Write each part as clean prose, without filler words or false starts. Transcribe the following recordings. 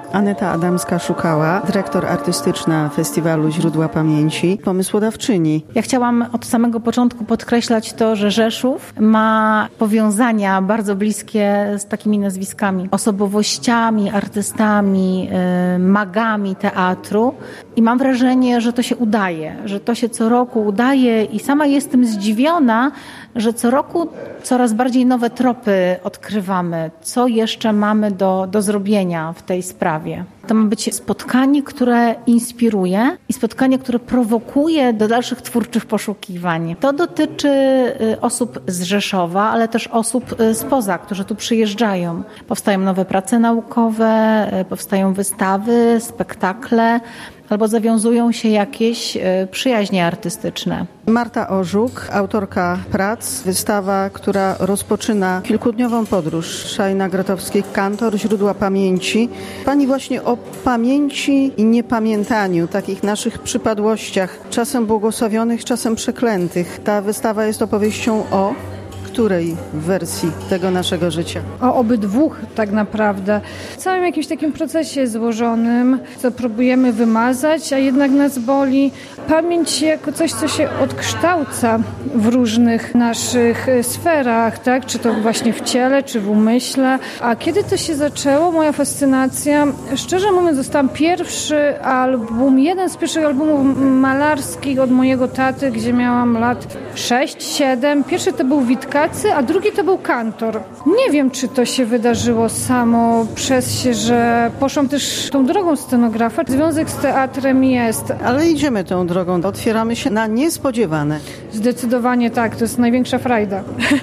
Aneta Adamska-Szukała, dyrektor artystyczna Festiwalu Źródła Pamięci, pomysłodawczyni. Ja chciałam od samego początku podkreślać to, że Rzeszów ma powiązania bardzo bliskie z takimi nazwiskami, osobowościami, artystami, magami teatru i mam wrażenie, że to się udaje, że to się co roku udaje i sama jestem zdziwiona, że co roku coraz bardziej nowe tropy odkrywamy, co jeszcze mamy do zrobienia w tej sprawie. To ma być spotkanie, które inspiruje i spotkanie, które prowokuje do dalszych twórczych poszukiwań. To dotyczy osób z Rzeszowa, ale też osób spoza, którzy tu przyjeżdżają. Powstają nowe prace naukowe, powstają wystawy, spektakle, albo zawiązują się jakieś przyjaźnie artystyczne. Marta Orzuk, autorka prac, wystawa, która rozpoczyna kilkudniową podróż Szajna Grotowskiej, Kantor, Źródła Pamięci. Pani właśnie o pamięci i niepamiętaniu, takich naszych przypadłościach, czasem błogosławionych, czasem przeklętych. Ta wystawa jest opowieścią o której wersji tego naszego życia? O obydwóch tak naprawdę. W całym jakimś takim procesie złożonym, co próbujemy wymazać, a jednak nas boli. Pamięć jako coś, co się odkształca w różnych naszych sferach, tak? Czy to właśnie w ciele, czy w umyśle. A kiedy to się zaczęło, moja fascynacja, szczerze mówiąc, dostałam pierwszy album, jeden z pierwszych albumów malarskich od mojego taty, gdzie miałam lat 6-7. Pierwszy to był Witkacy, a drugi to był Kantor. Nie wiem, czy to się wydarzyło samo przez się, że poszłam też tą drogą scenografa. Związek z teatrem jest. Ale idziemy tą drogą, otwieramy się na niespodziewane. Zdecydowanie tak, to jest największa frajda.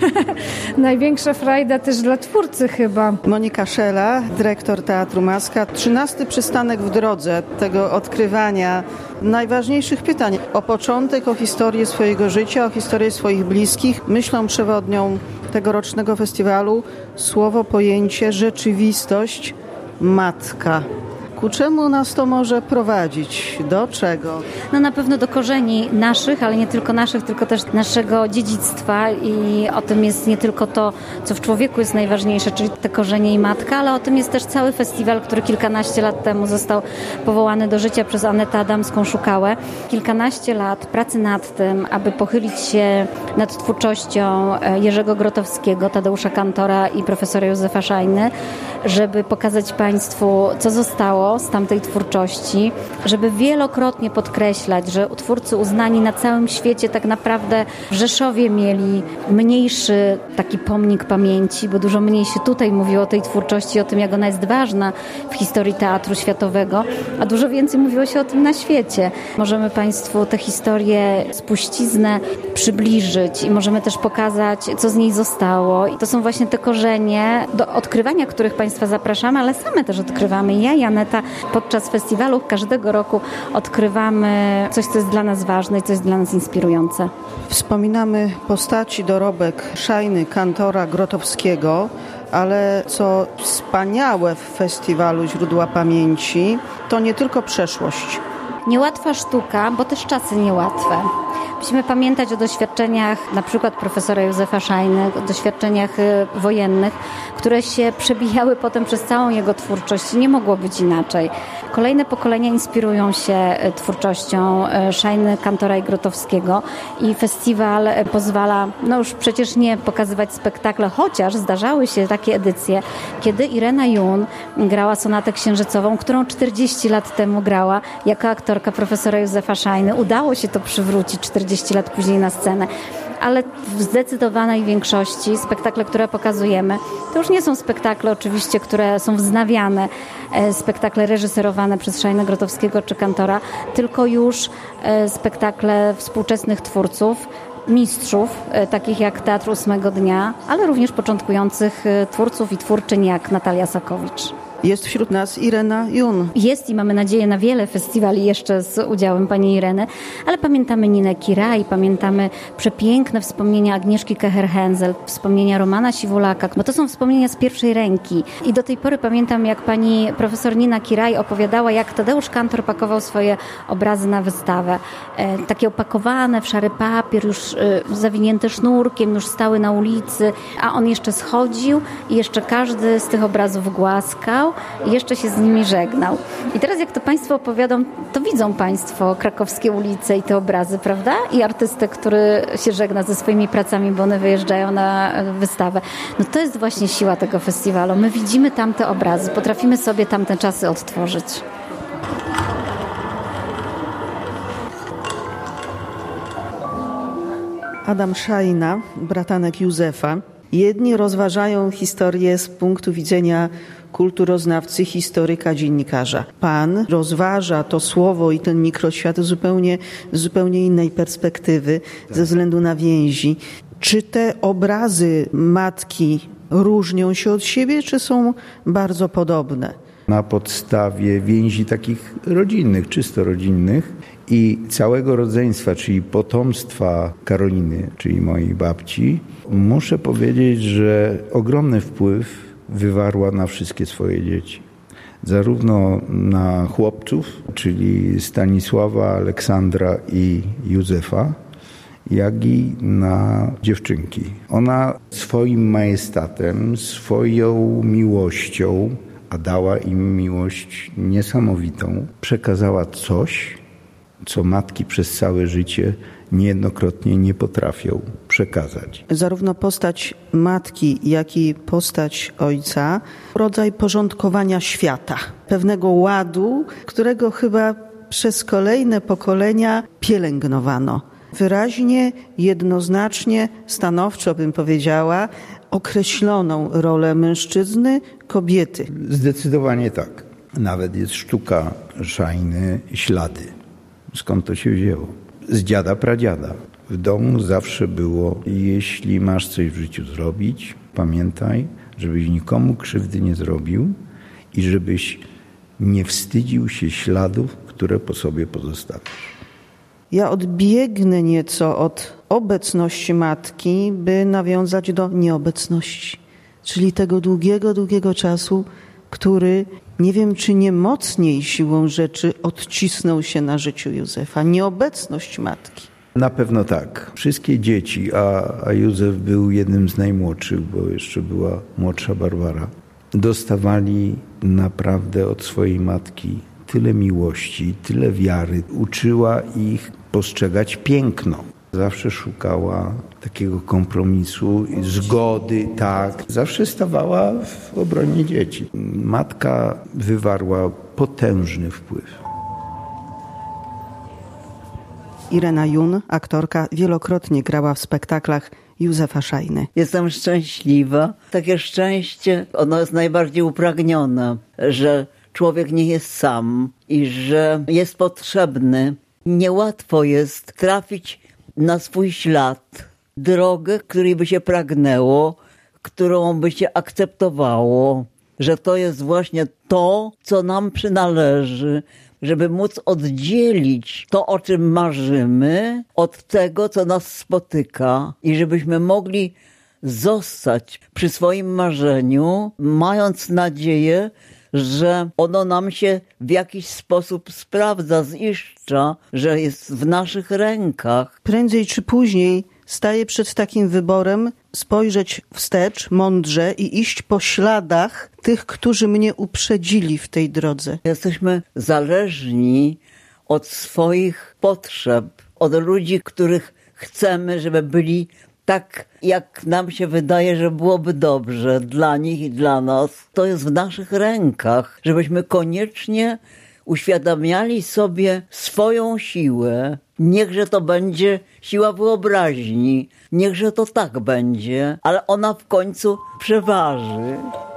Największa frajda też dla twórcy chyba. Monika Szela, dyrektor Teatru Maska. 13. przystanek w drodze tego odkrywania najważniejszych pytań. O początek, o historię swojego życia, o historię swoich bliskich. Myślą przewodnią tegorocznego festiwalu słowo, pojęcie, rzeczywistość, matka. Ku czemu nas to może prowadzić? Do czego? No na pewno do korzeni naszych, ale nie tylko naszych, tylko też naszego dziedzictwa i o tym jest nie tylko to, co w człowieku jest najważniejsze, czyli te korzenie i matka, ale o tym jest też cały festiwal, który kilkanaście lat temu został powołany do życia przez Anetę Adamską-Szukałę. Kilkanaście lat pracy nad tym, aby pochylić się nad twórczością Jerzego Grotowskiego, Tadeusza Kantora i profesora Józefa Szajny, żeby pokazać Państwu, co zostało z tamtej twórczości, żeby wielokrotnie podkreślać, że twórcy uznani na całym świecie tak naprawdę w Rzeszowie mieli mniejszy taki pomnik pamięci, bo dużo mniej się tutaj mówiło o tej twórczości, o tym, jak ona jest ważna w historii teatru światowego, a dużo więcej mówiło się o tym na świecie. Możemy Państwu tę historię, spuściznę przybliżyć i możemy też pokazać, co z niej zostało. I to są właśnie te korzenie, do odkrywania których Państwa zapraszamy, ale same też odkrywamy. Ja i Aneta podczas festiwalu każdego roku odkrywamy coś, co jest dla nas ważne i co jest dla nas inspirujące. Wspominamy postaci, dorobek Szajny, Kantora, Grotowskiego, ale co wspaniałe w festiwalu Źródła Pamięci, to nie tylko przeszłość. Niełatwa sztuka, bo też czasy niełatwe. Musimy pamiętać o doświadczeniach na przykład profesora Józefa Szajny, o doświadczeniach wojennych, które się przebijały potem przez całą jego twórczość. Nie mogło być inaczej. Kolejne pokolenia inspirują się twórczością Szajny, Kantora i Grotowskiego i festiwal pozwala, no już przecież nie pokazywać spektakle, chociaż zdarzały się takie edycje, kiedy Irena Jun grała sonatę księżycową, którą 40 lat temu grała jako aktorka profesora Józefa Szajny. Udało się to przywrócić 40 lat później na scenę. Ale w zdecydowanej większości spektakle, które pokazujemy, to już nie są spektakle oczywiście, które są wznawiane, spektakle reżyserowane przez Szajnę, Grotowskiego czy Kantora, tylko już spektakle współczesnych twórców, mistrzów, takich jak Teatr Ósmego Dnia, ale również początkujących twórców i twórczyń jak Natalia Sakowicz. Jest wśród nas Irena Jun. Jest i mamy nadzieję na wiele festiwali jeszcze z udziałem pani Ireny, ale pamiętamy Ninę Kiraj, pamiętamy przepiękne wspomnienia Agnieszki Kecher-Hensel, wspomnienia Romana Siwulaka, bo to są wspomnienia z pierwszej ręki. I do tej pory pamiętam, jak pani profesor Nina Kiraj opowiadała, jak Tadeusz Kantor pakował swoje obrazy na wystawę. Takie opakowane w szary papier, już zawinięte sznurkiem, już stały na ulicy, a on jeszcze schodził i jeszcze każdy z tych obrazów głaskał witał i jeszcze się z nimi żegnał. I teraz jak to Państwu opowiadam, to widzą Państwo krakowskie ulice i te obrazy, prawda? I artystę, który się żegna ze swoimi pracami, bo one wyjeżdżają na wystawę. No to jest właśnie siła tego festiwalu. My widzimy tamte obrazy, potrafimy sobie tamte czasy odtworzyć. Adam Szajna, bratanek Józefa. Jedni rozważają historię z punktu widzenia kulturoznawcy, historyka, dziennikarza. Pan rozważa to słowo i ten mikroświat z zupełnie innej perspektywy, ze względu na więzi. Czy te obrazy matki różnią się od siebie, czy są bardzo podobne? Na podstawie więzi takich rodzinnych, czysto rodzinnych i całego rodzeństwa, czyli potomstwa Karoliny, czyli mojej babci, muszę powiedzieć, że ogromny wpływ wywarła na wszystkie swoje dzieci. Zarówno na chłopców, czyli Stanisława, Aleksandra i Józefa, jak i na dziewczynki. Ona swoim majestatem, swoją miłością, a dała im miłość niesamowitą, przekazała coś, co matki przez całe życie niejednokrotnie nie potrafią przekazać. Zarówno postać matki, jak i postać ojca, rodzaj porządkowania świata, pewnego ładu, którego chyba przez kolejne pokolenia pielęgnowano. Wyraźnie, jednoznacznie, stanowczo bym powiedziała, określoną rolę mężczyzny, kobiety. Zdecydowanie tak. Nawet jest sztuka Szajny Ślady. Skąd to się wzięło? Z dziada, pradziada. W domu zawsze było, jeśli masz coś w życiu zrobić, pamiętaj, żebyś nikomu krzywdy nie zrobił i żebyś nie wstydził się śladów, które po sobie pozostawisz. Ja odbiegnę nieco od obecności matki, by nawiązać do nieobecności, czyli tego długiego czasu, który nie wiem, czy nie mocniej siłą rzeczy odcisnął się na życiu Józefa. Nieobecność matki. Na pewno tak. Wszystkie dzieci, a Józef był jednym z najmłodszych, bo jeszcze była młodsza Barbara, dostawali naprawdę od swojej matki tyle miłości, tyle wiary. Uczyła ich postrzegać piękno. Zawsze szukała takiego kompromisu, zgody, tak. Zawsze stawała w obronie dzieci. Matka wywarła potężny wpływ. Irena Jun, aktorka, wielokrotnie grała w spektaklach Józefa Szajny. Jestem szczęśliwa. Takie szczęście, ono jest najbardziej upragnione, że człowiek nie jest sam i że jest potrzebny. Niełatwo jest trafić na swój ślad, drogę, której by się pragnęło, którą by się akceptowało, że to jest właśnie to, co nam przynależy, żeby móc oddzielić to, o czym marzymy, od tego, co nas spotyka i żebyśmy mogli zostać przy swoim marzeniu, mając nadzieję, że ono nam się w jakiś sposób sprawdza, ziszcza, że jest w naszych rękach. Prędzej czy później staję przed takim wyborem spojrzeć wstecz, mądrze i iść po śladach tych, którzy mnie uprzedzili w tej drodze. Jesteśmy zależni od swoich potrzeb, od ludzi, których chcemy, żeby byli tak, jak nam się wydaje, że byłoby dobrze dla nich i dla nas. To jest w naszych rękach, żebyśmy koniecznie uświadamiali sobie swoją siłę. Niechże to będzie siła wyobraźni, niechże to tak będzie, ale ona w końcu przeważy.